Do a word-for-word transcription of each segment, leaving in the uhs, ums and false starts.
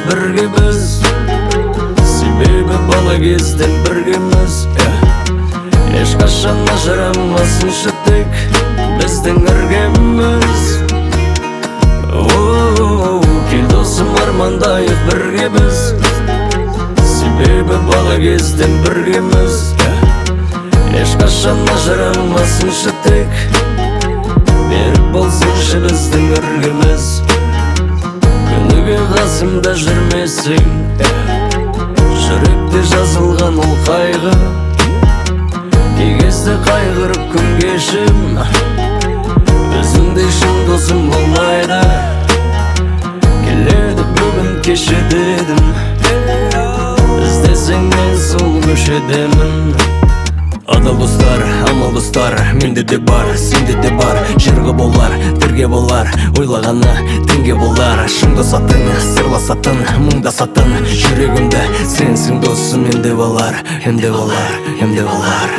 біргеміз. Себебі бала кезден біргеміз. Ешқашан ажырамасыншы тек біздің іргеміз. Кел досым, армандайық біргеміз. Себебі бала кезден біргеміз. Ешқашан ажырамасыншы тек берік болсыншы біздің іргеміз. Күніге қасымда жүрмесең, жүректе жазылған ол қайғы. Кей кезде қайғырып күн кешім, өзіңдей шын досым болмайды. Келеді бүгін кеше дедім, іздесең мен сол көшедемін. Адал достар, амал достар, менде де бар, сенде де бар. Жырғы болар, бірге болар, ойлағаны теңге болар. Шын досатын, сырласатын, мұңдасатын, жүрегімді сенсің досым. Менде болар, емде болар, емде болар.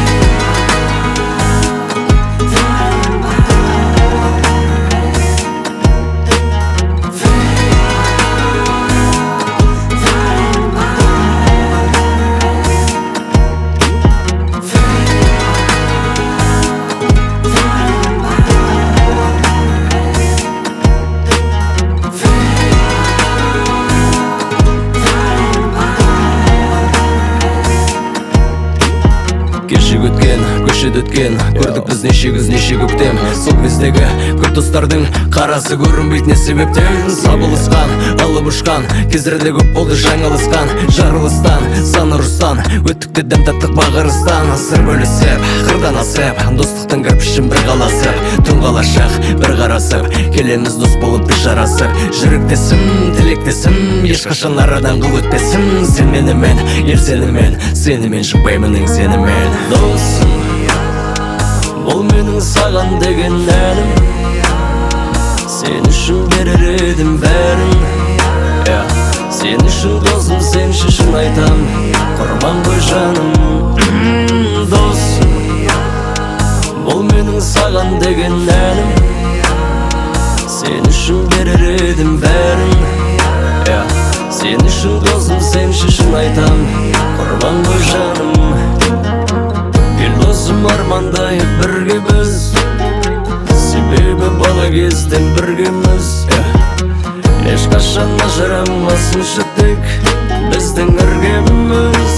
Кешек өткен, көшеде өткен, көрдік біз неше күз, неше көктем. Сол кездегі көп достардың қарасы көрінбейді не себептен. Сабылысқан, алып ұшқан, кездерде көп болды жаңылысқан. Жарылыстан, сан ұрыстан, өттік те дәм таттық бағырыстан. Сыр бөлісіп, қырдан асып, достықтың кірпішін бір қаласып. Түн қалашық, бір қарасып, келеміз дос болып бір жарасып. Жүректесім, тілектесім, ешқашан арадан қыл өтпесім. Сен менімен, ел сенімен, сенімен шықпаймын ең сенімен. Досым, бұл менің саған деген әнім. Сен үшін берер едім бәрін. Сен үшін досым, сен шын айтам, құрбан ғой жаным. Досым, бұл менің саған деген әнім. Сен үшін берер едім бәрін. Сен үшін досым, сен шын айтам, құрбан ғой жаным. Кел досым, армандайық біргеміз. Себебі бала кезден біргеміз. Ешқашан ажырамасыншы тек біздің іргеміз.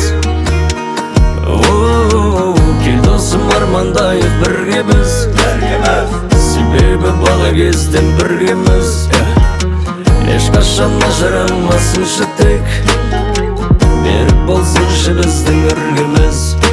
Кел досым, армандайық біргеміз. Себебі бала кезден біргеміз. Ешқашан ажырамасыншы тек берік болсыншы біздің іргеміз.